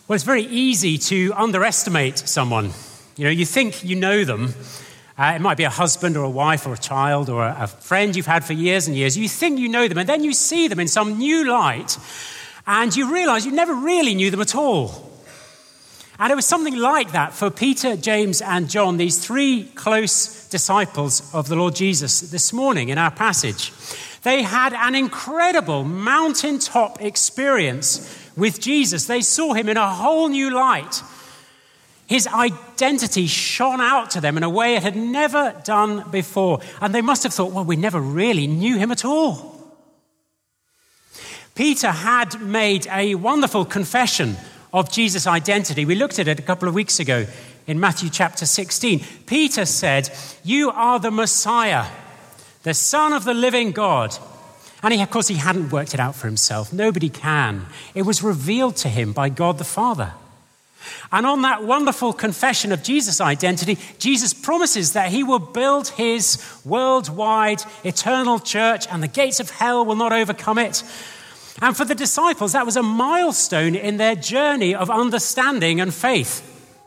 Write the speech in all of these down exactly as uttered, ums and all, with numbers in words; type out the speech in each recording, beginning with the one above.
Well, it's very easy to underestimate someone. You know, you think you know them. Uh, it might be a husband or a wife or a child or a, a friend you've had for years and years. You think you know them, and then you see them in some new light, and you realize you never really knew them at all. And it was something like that for Peter, James, and John, these three close disciples of the Lord Jesus this morning in our passage. They had an incredible mountaintop experience with Jesus. They saw him in a whole new light. His identity shone out to them in a way it had never done before. And they must have thought, well, we never really knew him at all. Peter had made a wonderful confession of Jesus' identity. We looked at it a couple of weeks ago in Matthew chapter sixteen. Peter said, "You are the Messiah, the Son of the living God." And he, of course, he hadn't worked it out for himself. Nobody can. It was revealed to him by God the Father. And on that wonderful confession of Jesus' identity, Jesus promises that he will build his worldwide eternal church and the gates of hell will not overcome it. And for the disciples, that was a milestone in their journey of understanding and faith.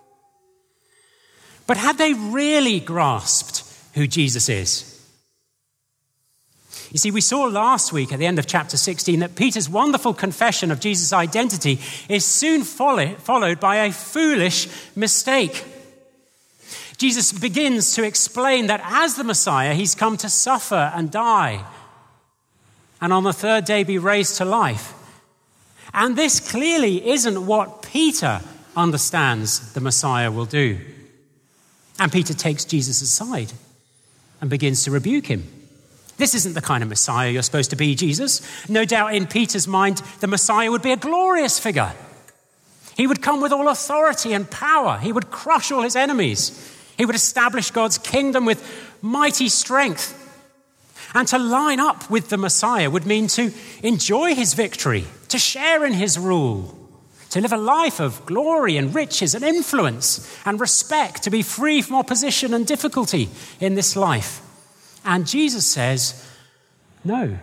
But had they really grasped who Jesus is? You see, we saw last week at the end of chapter sixteen that Peter's wonderful confession of Jesus' identity is soon follow, followed by a foolish mistake. Jesus begins to explain that as the Messiah, he's come to suffer and die, and on the third day be raised to life. And this clearly isn't what Peter understands the Messiah will do. And Peter takes Jesus aside and begins to rebuke him. This isn't the kind of Messiah you're supposed to be, Jesus. No doubt in Peter's mind, the Messiah would be a glorious figure. He would come with all authority and power. He would crush all his enemies. He would establish God's kingdom with mighty strength. And to line up with the Messiah would mean to enjoy his victory, to share in his rule, to live a life of glory and riches and influence and respect, to be free from opposition and difficulty in this life. And Jesus says, no.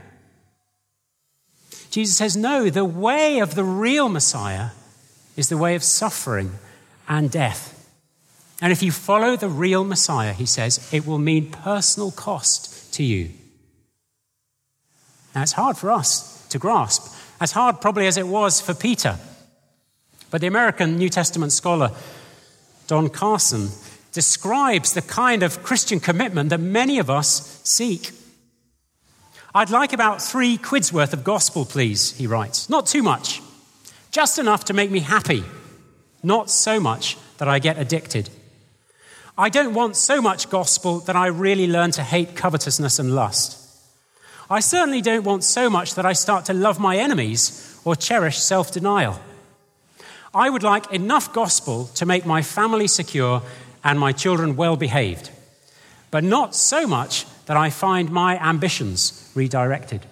Jesus says, no, the way of the real Messiah is the way of suffering and death. And if you follow the real Messiah, he says, it will mean personal cost to you. Now, it's hard for us to grasp, as hard probably as it was for Peter. But the American New Testament scholar, Don Carson, describes the kind of Christian commitment that many of us seek. I'd like about three quid's worth of gospel, please, he writes. Not too much. Just enough to make me happy. Not so much that I get addicted. I don't want so much gospel that I really learn to hate covetousness and lust. I certainly don't want so much that I start to love my enemies or cherish self-denial. I would like enough gospel to make my family secure and my children well-behaved, but not so much that I find my ambitions redirected.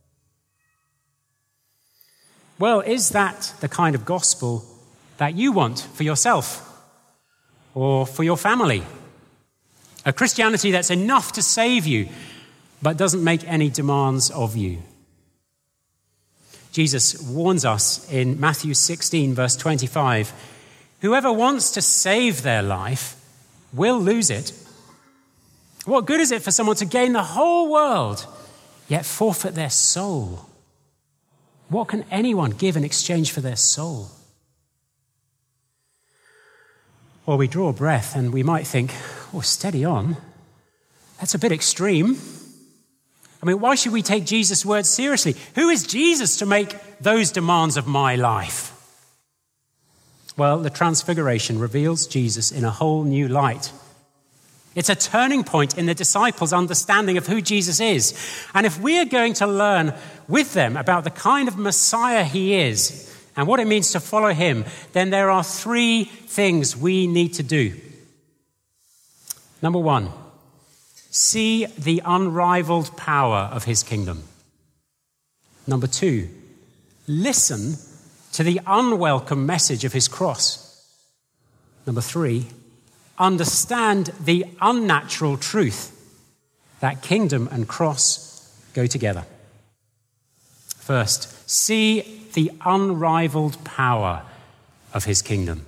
Well, is that the kind of gospel that you want for yourself or for your family? A Christianity that's enough to save you, but doesn't make any demands of you. Jesus warns us in Matthew sixteen, verse twenty-five, whoever wants to save their life will lose it. What good is it for someone to gain the whole world, yet forfeit their soul? What can anyone give in exchange for their soul? Or we draw a breath and we might think, oh, steady on. That's a bit extreme. I mean, why should we take Jesus' words seriously? Who is Jesus to make those demands of my life? Well, the Transfiguration reveals Jesus in a whole new light. It's a turning point in the disciples' understanding of who Jesus is. And if we are going to learn with them about the kind of Messiah he is and what it means to follow him, then there are three things we need to do. Number one, see the unrivaled power of his kingdom. Number two, listen to the unwelcome message of his cross. Number three, understand the unnatural truth that kingdom and cross go together. First, see the unrivaled power of his kingdom.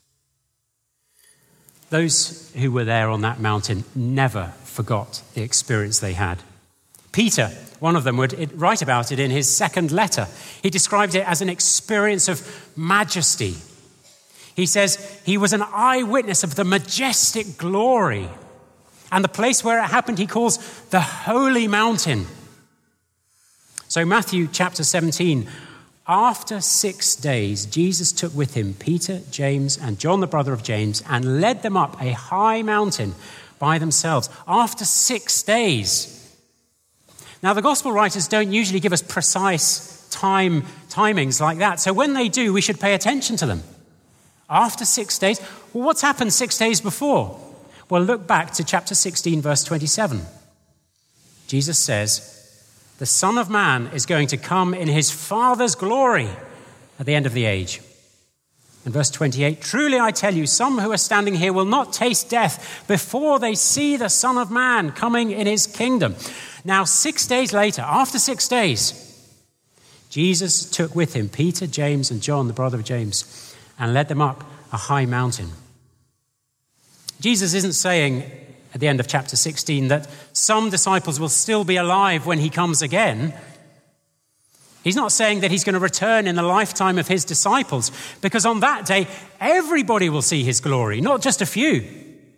Those who were there on that mountain never forgot the experience they had. Peter, one of them, would write about it in his second letter. He described it as an experience of majesty. He says he was an eyewitness of the majestic glory. And the place where it happened he calls the holy mountain. So Matthew chapter seventeen, after six days, Jesus took with him Peter, James, and John, the brother of James, and led them up a high mountain by themselves. After six days. Now, the gospel writers don't usually give us precise time timings like that. So when they do, we should pay attention to them. After six days, well, what's happened six days before? Well, look back to chapter sixteen, verse twenty-seven. Jesus says, the Son of Man is going to come in his Father's glory at the end of the age. In verse twenty-eight, truly I tell you, some who are standing here will not taste death before they see the Son of Man coming in his kingdom. Now, six days later, after six days, Jesus took with him Peter, James, and John, the brother of James, and led them up a high mountain. Jesus isn't saying at the end of chapter sixteen that some disciples will still be alive when he comes again. He's not saying that he's going to return in the lifetime of his disciples, because on that day, everybody will see his glory, not just a few.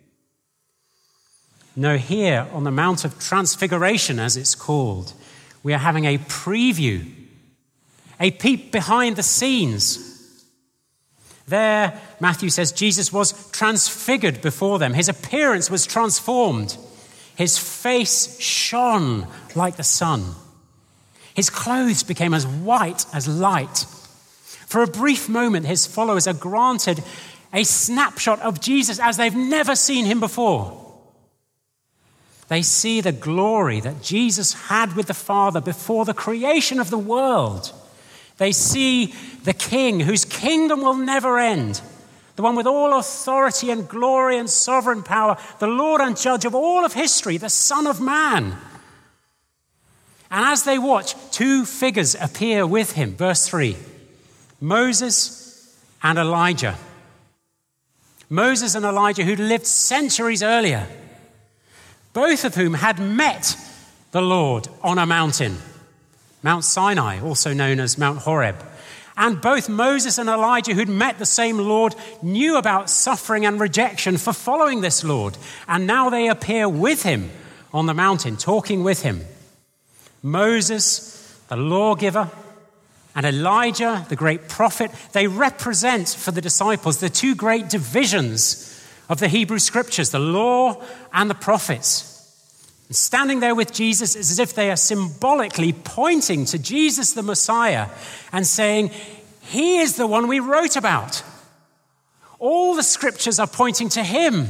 No, here on the Mount of Transfiguration, as it's called, we are having a preview, a peep behind the scenes. There, Matthew says, Jesus was transfigured before them. His appearance was transformed. His face shone like the sun. His clothes became as white as light. For a brief moment, his followers are granted a snapshot of Jesus as they've never seen him before. They see the glory that Jesus had with the Father before the creation of the world. They see the King whose kingdom will never end, the one with all authority and glory and sovereign power, the Lord and Judge of all of history, the Son of Man. And as they watch, two figures appear with him. Verse three, Moses and Elijah. Moses and Elijah, who'd lived centuries earlier, both of whom had met the Lord on a mountain, Mount Sinai, also known as Mount Horeb. And both Moses and Elijah, who'd met the same Lord, knew about suffering and rejection for following this Lord. And now they appear with him on the mountain, talking with him. Moses, the lawgiver, and Elijah, the great prophet, they represent for the disciples the two great divisions of the Hebrew scriptures, the law and the prophets. And standing there with Jesus is as if they are symbolically pointing to Jesus the Messiah and saying, he is the one we wrote about. All the scriptures are pointing to him.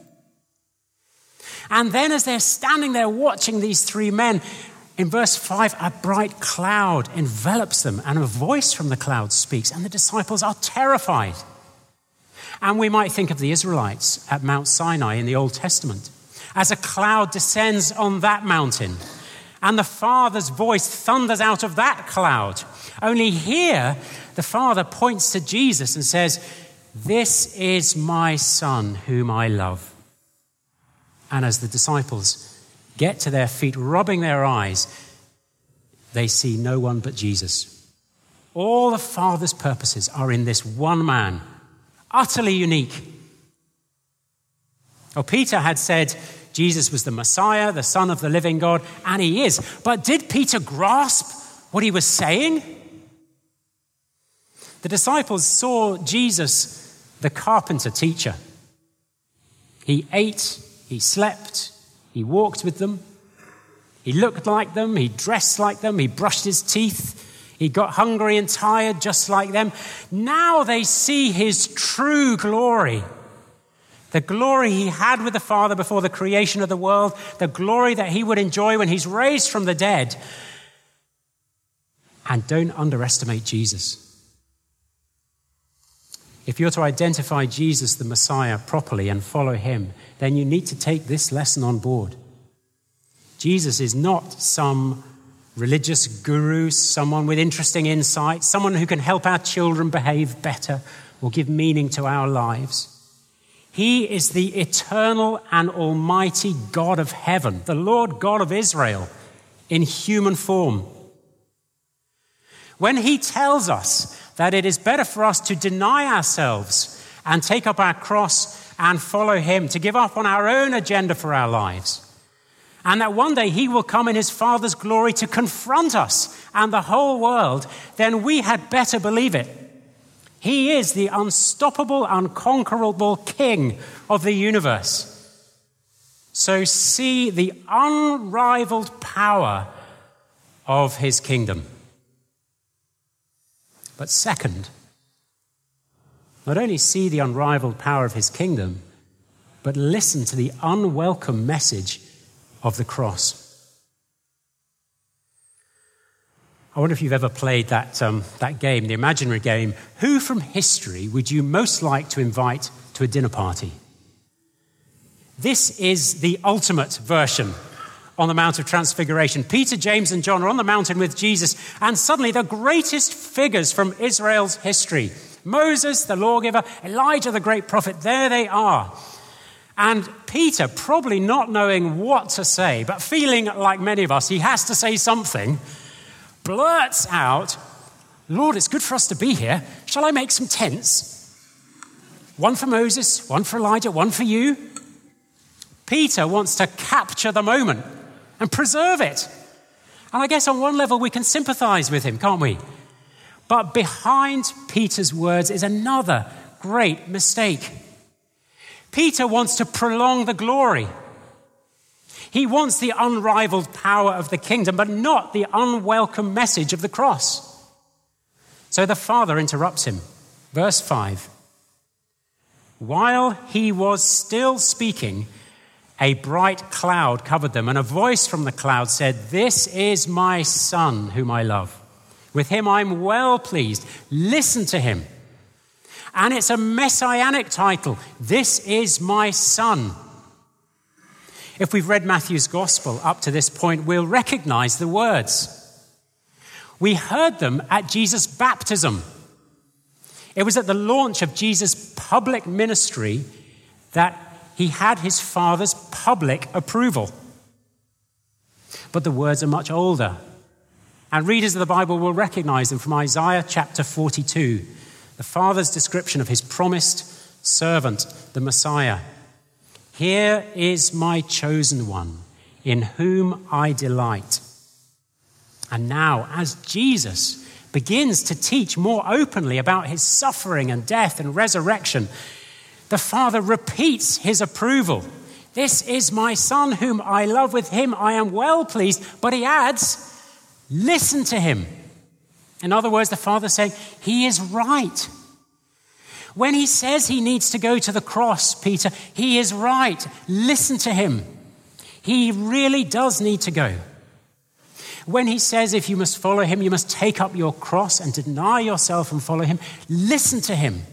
And then as they're standing there watching these three men, in verse five, a bright cloud envelops them and a voice from the cloud speaks, and the disciples are terrified. And we might think of the Israelites at Mount Sinai in the Old Testament, as a cloud descends on that mountain and the Father's voice thunders out of that cloud. Only here, the Father points to Jesus and says, this is my Son whom I love. And as the disciples get to their feet, rubbing their eyes, they see no one but Jesus. All the Father's purposes are in this one man, utterly unique. Oh, Peter had said Jesus was the Messiah, the Son of the living God, and he is. But did Peter grasp what he was saying? The disciples saw Jesus, the carpenter teacher. He ate, he slept, he walked with them. He looked like them, he dressed like them, he brushed his teeth. He got hungry and tired just like them. Now they see his true glory. The glory he had with the Father before the creation of the world, the glory that he would enjoy when he's raised from the dead. And don't underestimate Jesus. If you're to identify Jesus, the Messiah, properly and follow him, then you need to take this lesson on board. Jesus is not some religious guru, someone with interesting insight, someone who can help our children behave better will give meaning to our lives. He is the eternal and almighty God of heaven, the Lord God of Israel, in human form. When he tells us that it is better for us to deny ourselves and take up our cross and follow him, to give up on our own agenda for our lives, and that one day he will come in his Father's glory to confront us and the whole world, then we had better believe it. He is the unstoppable, unconquerable King of the universe. So see the unrivaled power of his kingdom. But second, not only see the unrivaled power of his kingdom, but listen to the unwelcome message of the cross. I wonder if you've ever played that, um, that game, the imaginary game. Who from history would you most like to invite to a dinner party? This is the ultimate version on the Mount of Transfiguration. Peter, James, and John are on the mountain with Jesus, and suddenly the greatest figures from Israel's history, Moses, the lawgiver, Elijah, the great prophet, there they are. And Peter, probably not knowing what to say, but feeling like many of us, he has to say something, blurts out, "Lord, it's good for us to be here. Shall I make some tents? One for Moses, one for Elijah, one for you." Peter wants to capture the moment and preserve it. And I guess on one level we can sympathize with him, can't we? But behind Peter's words is another great mistake. Peter wants to prolong the glory. He wants the unrivaled power of the kingdom, but not the unwelcome message of the cross. So the Father interrupts him. Verse five. While he was still speaking, a bright cloud covered them, and a voice from the cloud said, "This is my Son, whom I love. With him I'm well pleased. Listen to him." And it's a messianic title. This is my Son. If we've read Matthew's gospel up to this point, we'll recognize the words. We heard them at Jesus' baptism. It was at the launch of Jesus' public ministry that he had his Father's public approval. But the words are much older. And readers of the Bible will recognize them from Isaiah chapter forty-two, the Father's description of his promised servant, the Messiah. "Here is my chosen one, in whom I delight." And now, as Jesus begins to teach more openly about his suffering and death and resurrection, the Father repeats his approval. "This is my Son whom I love. With him I am well pleased." But he adds, "Listen to him." In other words, the Father's saying, he is right. When he says he needs to go to the cross, Peter, he is right. Listen to him. He really does need to go. When he says if you must follow him, you must take up your cross and deny yourself and follow him, listen to him.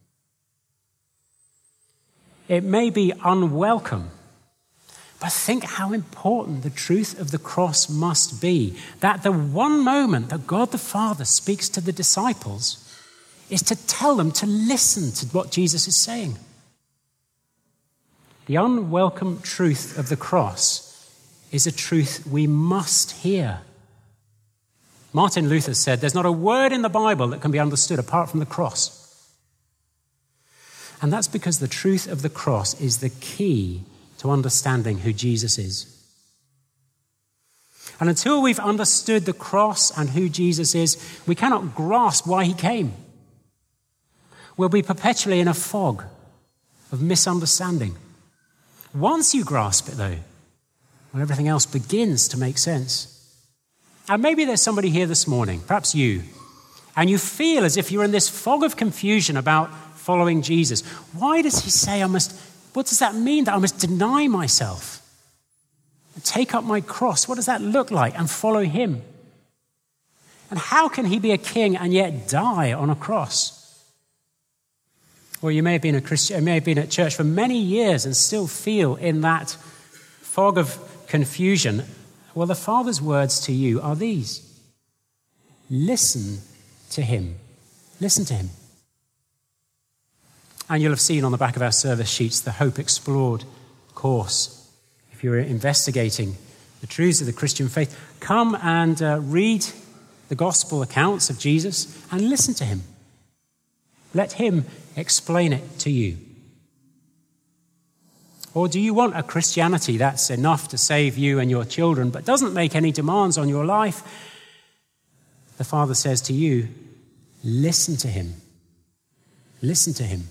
It may be unwelcome, but think how important the truth of the cross must be. That the one moment that God the Father speaks to the disciples is to tell them to listen to what Jesus is saying. The unwelcome truth of the cross is a truth we must hear. Martin Luther said, "There's not a word in the Bible that can be understood apart from the cross." And that's because the truth of the cross is the key to understanding who Jesus is. And until we've understood the cross and who Jesus is, we cannot grasp why he came. We'll be perpetually in a fog of misunderstanding. Once you grasp it, though, well, everything else begins to make sense. And maybe there's somebody here this morning, perhaps you, and you feel as if you're in this fog of confusion about following Jesus. Why does he say I must, what does that mean that I must deny myself and take up my cross? What does that look like? And follow him? And how can he be a king and yet die on a cross? Or you may have been a Christian, you may have been at church for many years and still feel in that fog of confusion. Well, the Father's words to you are these. Listen to him. Listen to him. And you'll have seen on the back of our service sheets the Hope Explored course. If you're investigating the truths of the Christian faith, come and uh, read the gospel accounts of Jesus and listen to him. Let him explain it to you. Or do you want a Christianity that's enough to save you and your children but doesn't make any demands on your life? The Father says to you, listen to him. Listen to him.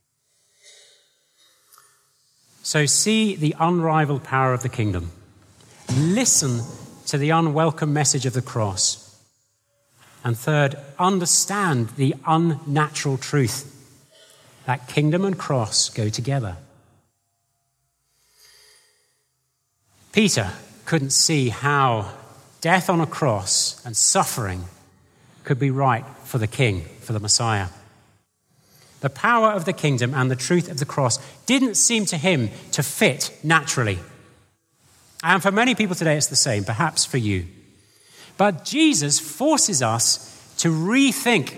So see the unrivaled power of the kingdom. Listen to the unwelcome message of the cross. And third, understand the unnatural truth that kingdom and cross go together. Peter couldn't see how death on a cross and suffering could be right for the king, for the Messiah. The power of the kingdom and the truth of the cross didn't seem to him to fit naturally. And for many people today, it's the same, perhaps for you. But Jesus forces us to rethink.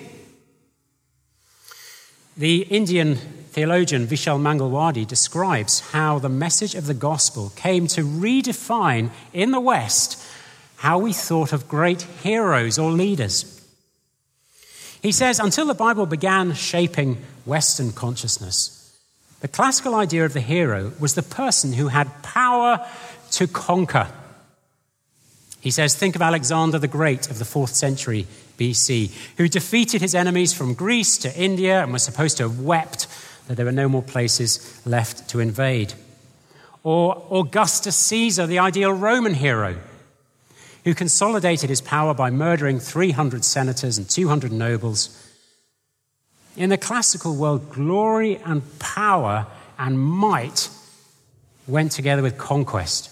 The Indian theologian Vishal Mangalwadi describes how the message of the gospel came to redefine in the West how we thought of great heroes or leaders. He says, until the Bible began shaping Western consciousness, the classical idea of the hero was the person who had power to conquer. He says, think of Alexander the Great of the fourth century B C, who defeated his enemies from Greece to India and was supposed to have wept that there were no more places left to invade. Or Augustus Caesar, the ideal Roman hero, who consolidated his power by murdering three hundred senators and two hundred nobles. In the classical world, glory and power and might went together with conquest.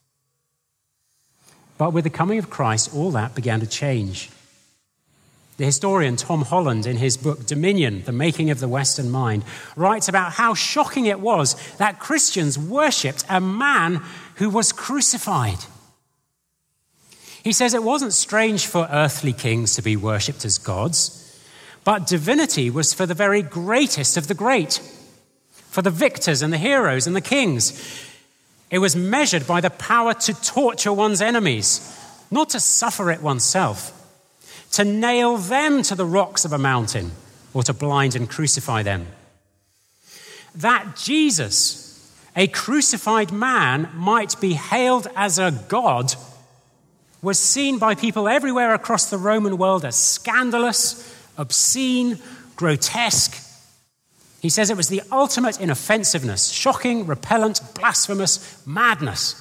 But with the coming of Christ, all that began to change. The historian Tom Holland, in his book Dominion, The Making of the Western Mind, writes about how shocking it was that Christians worshipped a man who was crucified. He says it wasn't strange for earthly kings to be worshipped as gods, but divinity was for the very greatest of the great, for the victors and the heroes and the kings. It was measured by the power to torture one's enemies, not to suffer it oneself, to nail them to the rocks of a mountain or to blind and crucify them. That Jesus, a crucified man, might be hailed as a god was seen by people everywhere across the Roman world as scandalous, obscene, grotesque. He says it was the ultimate in offensiveness, shocking, repellent, blasphemous madness.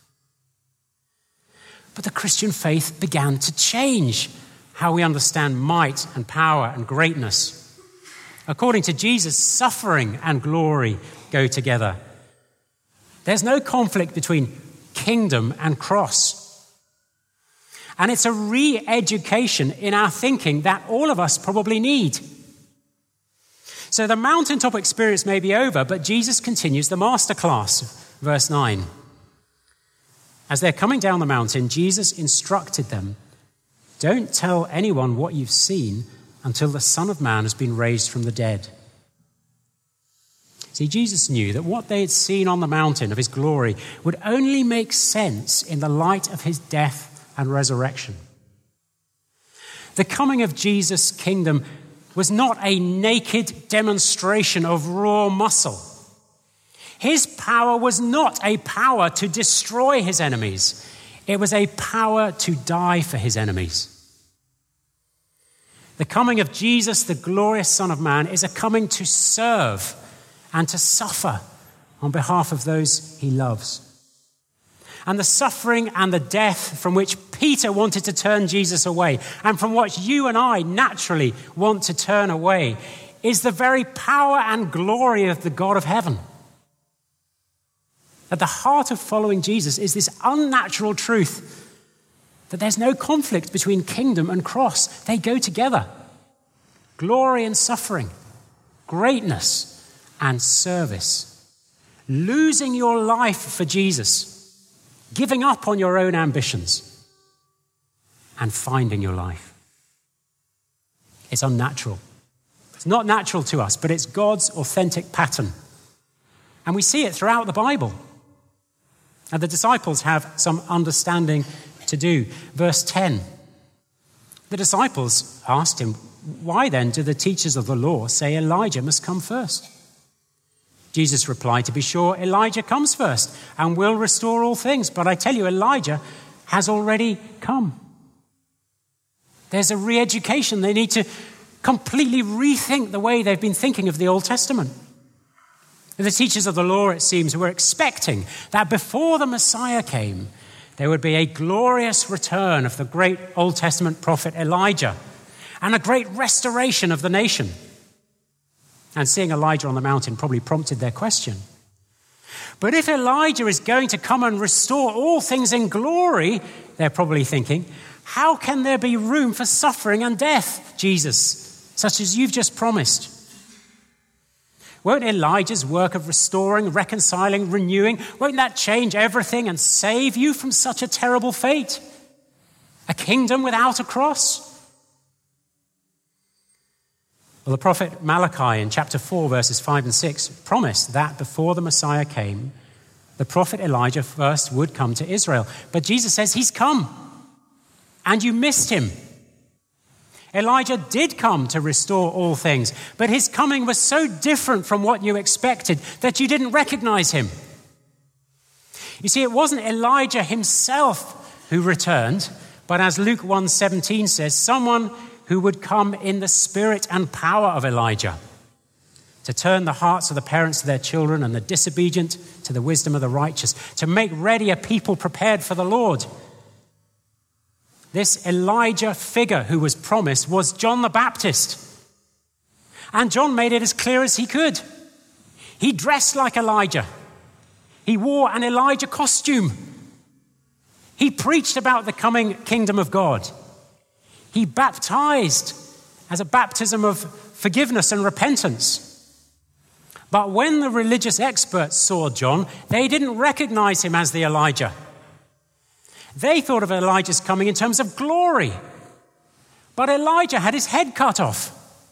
But the Christian faith began to change how we understand might and power and greatness. According to Jesus, suffering and glory go together. There's no conflict between kingdom and cross. And it's a re-education in our thinking that all of us probably need. So the mountaintop experience may be over, but Jesus continues the masterclass. Verse nine. As they're coming down the mountain, Jesus instructed them, don't tell anyone what you've seen until the Son of Man has been raised from the dead. See, Jesus knew that what they had seen on the mountain of his glory would only make sense in the light of his death and resurrection. The coming of Jesus' kingdom was not a naked demonstration of raw muscle. His power was not a power to destroy his enemies. It was a power to die for his enemies. The coming of Jesus, the glorious Son of Man, is a coming to serve and to suffer on behalf of those he loves. And the suffering and the death from which Peter wanted to turn Jesus away, and from which you and I naturally want to turn away, is the very power and glory of the God of heaven. At the heart of following Jesus is this unnatural truth that there's no conflict between kingdom and cross. They go together. Glory and suffering, greatness and service. Losing your life for Jesus, giving up on your own ambitions, and finding your life. It's unnatural. It's It's not natural to us, but it's God's authentic pattern. And we see it throughout the Bible. And the disciples have some understanding to do. Verse ten. The disciples asked him, "Why then do the teachers of the law say Elijah must come first?" Jesus replied, "To be sure, Elijah comes first and will restore all things. But I tell you, Elijah has already come." There's a re-education. They need to completely rethink the way they've been thinking of the Old Testament. The teachers of the law, it seems, were expecting that before the Messiah came, there would be a glorious return of the great Old Testament prophet Elijah and a great restoration of the nation. And seeing Elijah on the mountain probably prompted their question. But if Elijah is going to come and restore all things in glory, they're probably thinking, how can there be room for suffering and death, Jesus, such as you've just promised? Won't Elijah's work of restoring, reconciling, renewing, won't that change everything and save you from such a terrible fate? A kingdom without a cross? Well, the prophet Malachi in chapter four, verses five and six, promised that before the Messiah came, the prophet Elijah first would come to Israel. But Jesus says he's come, and you missed him. Elijah did come to restore all things, but his coming was so different from what you expected that you didn't recognize him. You see, it wasn't Elijah himself who returned, but as Luke one seventeen says, someone who would come in the spirit and power of Elijah to turn the hearts of the parents to their children and the disobedient to the wisdom of the righteous, to make ready a people prepared for the Lord. This Elijah figure who was promised was John the Baptist. And John made it as clear as he could. He dressed like Elijah. He wore an Elijah costume. He preached about the coming kingdom of God. He baptized as a baptism of forgiveness and repentance. But when the religious experts saw John, they didn't recognize him as the Elijah. They thought of Elijah's coming in terms of glory. But Elijah had his head cut off.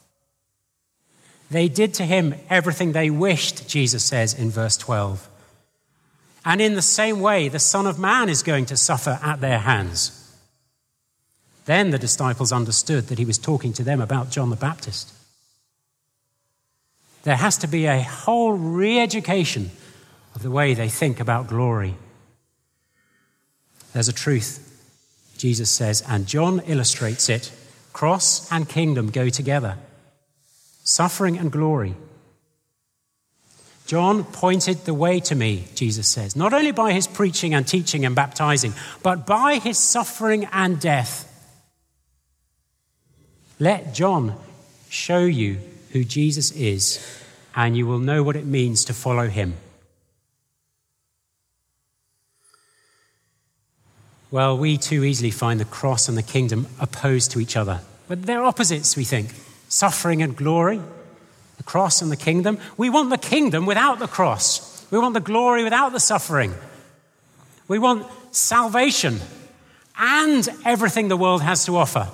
They did to him everything they wished, Jesus says in verse twelve. And in the same way, the Son of Man is going to suffer at their hands. Then the disciples understood that he was talking to them about John the Baptist. There has to be a whole re-education of the way they think about glory. There's a truth, Jesus says, and John illustrates it. Cross and kingdom go together. Suffering and glory. John pointed the way to me, Jesus says, not only by his preaching and teaching and baptizing, but by his suffering and death. Let John show you who Jesus is, and you will know what it means to follow him. Well, we too easily find the cross and the kingdom opposed to each other. But they're opposites, we think. Suffering and glory, the cross and the kingdom. We want the kingdom without the cross. We want the glory without the suffering. We want salvation and everything the world has to offer.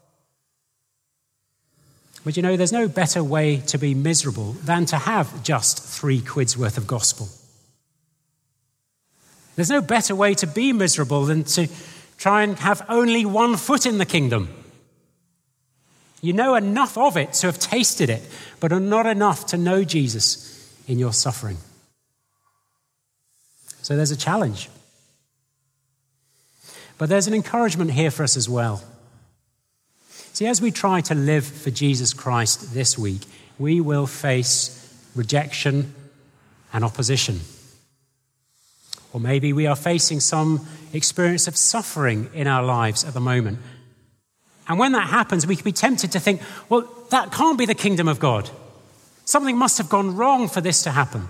But you know, there's no better way to be miserable than to have just three quid's worth of gospel. There's no better way to be miserable than to try and have only one foot in the kingdom. You know enough of it to have tasted it, but are not enough to know Jesus in your suffering. So there's a challenge. But there's an encouragement here for us as well. See, as we try to live for Jesus Christ this week, we will face rejection and opposition. Or maybe we are facing some experience of suffering in our lives at the moment. And when that happens, we can be tempted to think, well, that can't be the kingdom of God. Something must have gone wrong for this to happen.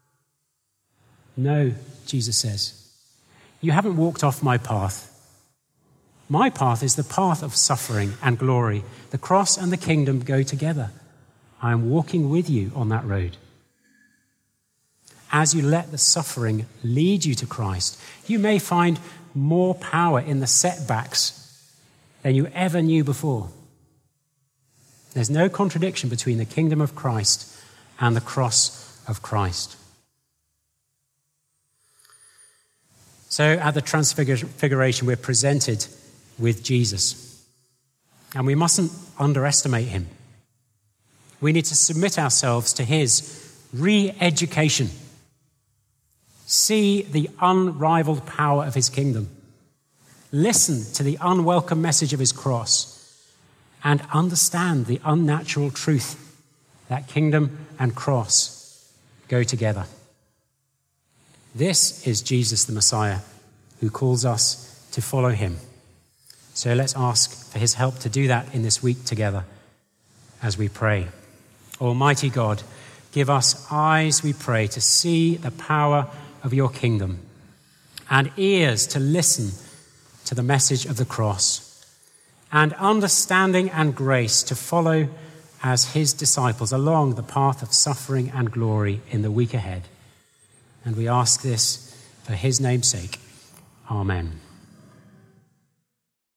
No, Jesus says, you haven't walked off my path. My path is the path of suffering and glory. The cross and the kingdom go together. I am walking with you on that road. As you let the suffering lead you to Christ, you may find more power in the setbacks than you ever knew before. There's no contradiction between the kingdom of Christ and the cross of Christ. So at the Transfiguration, we're presented with Jesus. And we mustn't underestimate him. We need to submit ourselves to his re-education. See the unrivaled power of his kingdom. Listen to the unwelcome message of his cross. And understand the unnatural truth that kingdom and cross go together. This is Jesus the Messiah, who calls us to follow him. So let's ask for his help to do that in this week together as we pray. Almighty God, give us eyes, we pray, to see the power of your kingdom, and ears to listen to the message of the cross, and understanding and grace to follow as his disciples along the path of suffering and glory in the week ahead. And we ask this for his name's sake. Amen.